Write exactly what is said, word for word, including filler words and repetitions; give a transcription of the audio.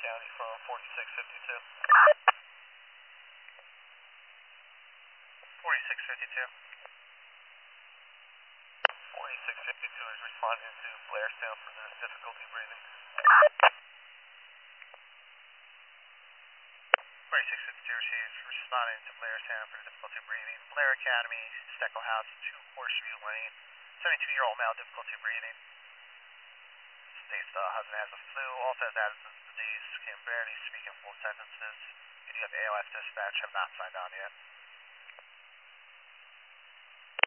County from forty-six fifty-two. forty-six fifty-two. forty-six fifty-two is responding to Blairstown for this difficulty breathing. forty-six fifty-two receives responding to Blairstown for difficulty breathing. Blair Academy, Steckle House, two Horseshoe Lane. seventy-two-year-old male, difficulty breathing. States the husband has the flu, also has Addison's disease, can barely speak in full sentences. You do have A L S dispatch, have not signed on yet.